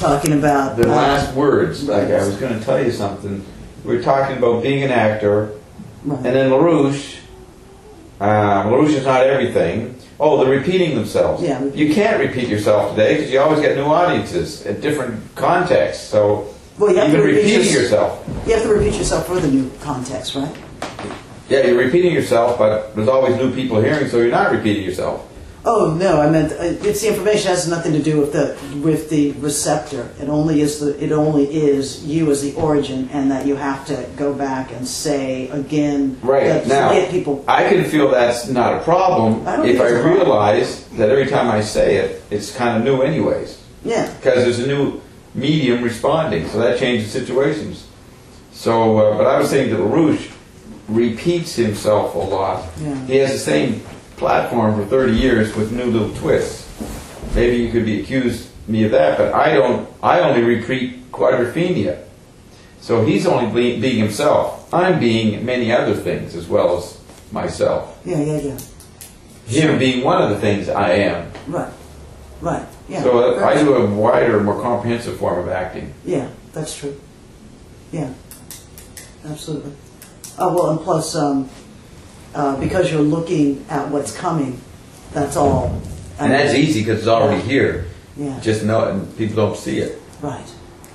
talking about the last words. Like I was going to tell you something. We were talking about being an actor, right. and then LaRouche. LaRouche is not everything. Oh, they're repeating themselves. Yeah. You can't repeat yourself today because you always get new audiences at different contexts. So well, you have even to repeating yourself. You have to repeat yourself for the new context, right? Yeah, you're repeating yourself, but there's always new people hearing, so you're not repeating yourself. Oh no, I meant it's the information has nothing to do with the receptor. It only is you as the origin, and that you have to go back and say again. Right that now, people. I can feel that's not a problem if I realize that every time I say it, it's kind of new, anyways. Yeah. Because there's a new medium responding, so that changes situations. So, but I was saying that LaRouche repeats himself a lot. Yeah. He has the same platform for 30 years with new little twists. Maybe you could be accused me of that, but I only repeat Quadrophenia. So he's only being himself. I'm being many other things as well as myself. Yeah. Him being one of the things I am. Right. Yeah. So I do a wider, more comprehensive form of acting. Yeah, that's true. Yeah, absolutely. Oh well, and plus, because you're looking at what's coming, that's all. And that's easy because it's already here. Yeah. Just know it, and people don't see it. Right.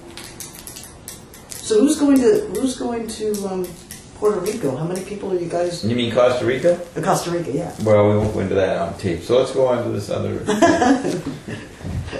So who's going to Puerto Rico? How many people are you guys? You mean Costa Rica? Costa Rica, yeah. Well, we won't go into that on tape. So let's go on to this other.